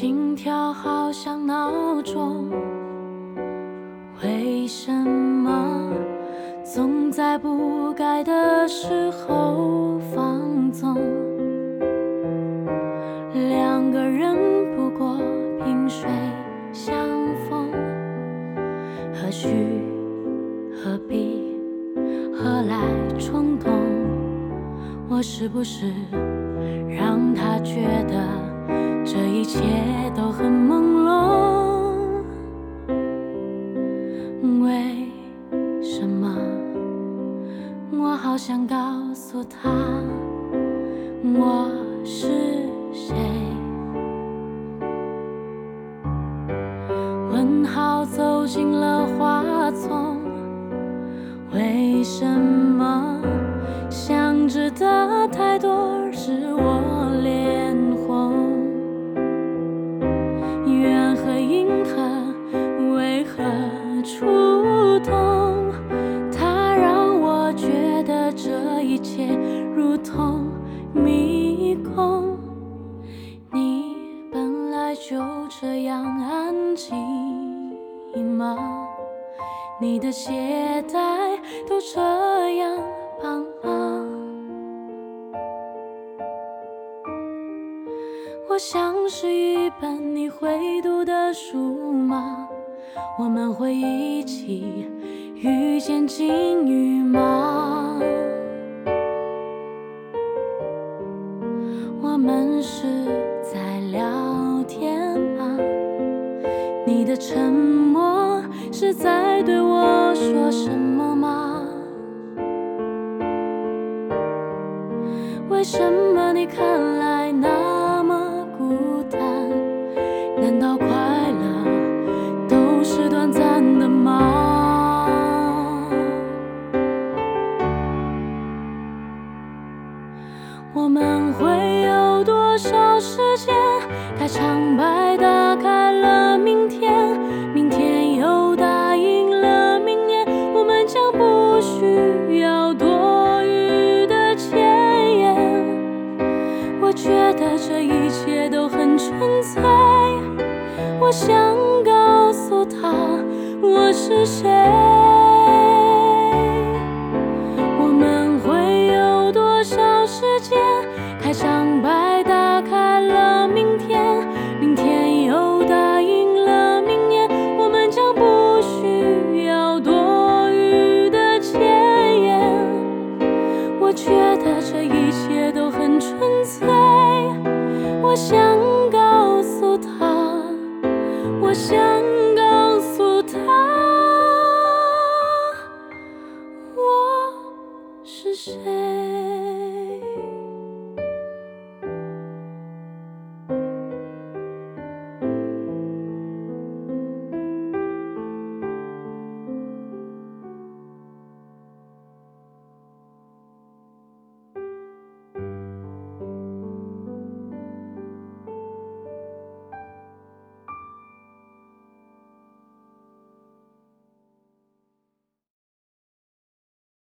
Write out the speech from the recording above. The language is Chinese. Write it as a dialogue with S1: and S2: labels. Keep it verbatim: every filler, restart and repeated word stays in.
S1: 心跳好像闹钟，为什么总在不该的时候放纵？两个人不过萍水相逢，何须何必何来冲动？我是不是让他觉得这一切都很朦胧？为什么我好想告诉他我是谁？问号走进了花丛，为什么想知的太多使我脸红？缘和银河为何触动？它让我觉得这一切如同迷宫。你本来就这样安静吗？你的鞋带都这样绑吗？我像是一本你会读的书吗？我们会一起遇见金鱼吗？我们是在聊天吗？你的沉默是在对我说什么吗？为什么你看来那么孤单？难道快乐都是短暂的吗？我们会有多少时间？开场白打开了明天，明天又答应了明年，我们将不需要多余的前言。我觉得这一切都很纯粹，我想告诉他我是谁。我们会有多少时间？开场白打开了明天，明天又答应了明年，我们将不需要多余的前言。我觉得这一切都很纯粹，我想告诉他，我想告诉他我是谁。